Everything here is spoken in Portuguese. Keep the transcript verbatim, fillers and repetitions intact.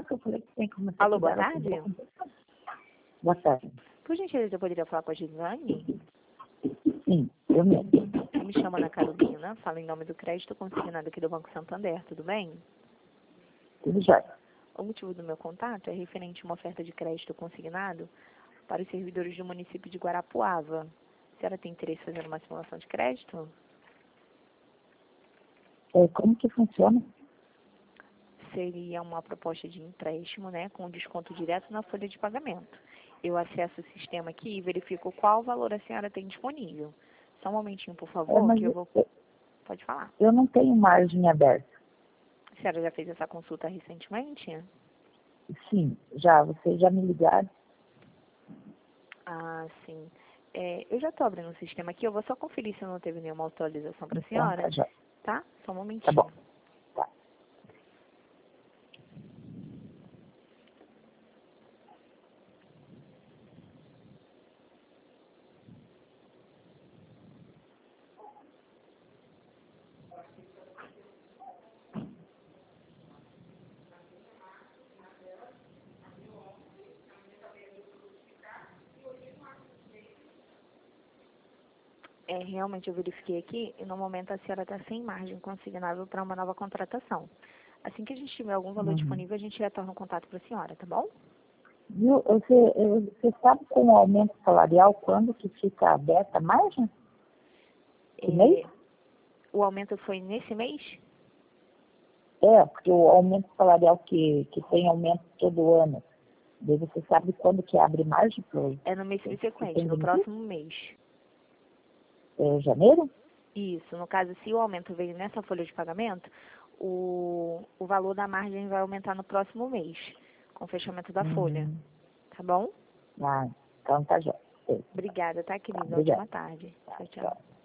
que eu falei que tem que começar Alô, a boa cuidar tarde. da sua. Boa tarde. Por gentileza, eu poderia falar com a Gislane? Sim, eu mesmo. Eu me chamo Ana Carolina, falo em nome do crédito consignado aqui do Banco Santander, tudo bem? Tudo jóia. O motivo do meu contato é referente a uma oferta de crédito consignado para os servidores do município de Guarapuava. A senhora tem interesse em fazer uma simulação de crédito? É, como que funciona? Seria uma proposta de empréstimo, né, com desconto direto na folha de pagamento. Eu acesso o sistema aqui e verifico qual valor a senhora tem disponível. Só um momentinho, por É, favor, mas que eu vou... eu, Pode falar. eu não tenho margem aberta. A senhora já fez essa consulta recentemente? Sim, já. Vocês já me ligaram? Ah, sim. É, eu já estou abrindo o sistema aqui, eu vou só conferir se não teve nenhuma atualização para a Então, senhora, tá jóia. tá? Só um Tá momentinho. bom. Tá. É, realmente eu verifiquei aqui e no momento a senhora está sem margem consignável para uma nova contratação. Assim que a gente tiver algum valor Uhum. disponível, a gente retorna o contato para a senhora, tá bom? Viu? Você, eu- você sabe com o aumento salarial quando que fica aberta a margem? Que mês? É, o aumento foi nesse mês? É, porque o aumento salarial que, que tem aumento todo ano. Daí você sabe quando que abre margem para o É no mês que subsequente, tem no demitido? próximo mês. É janeiro? Isso, no caso, se o aumento veio nessa folha de pagamento, o, o valor da margem vai aumentar no próximo mês, com o fechamento da folha. Uhum. Tá bom? Ah, então tá já. Obrigada, tá, Tá, querida? obrigada. Ótima tarde. Tá, Tchau, tchau. tchau.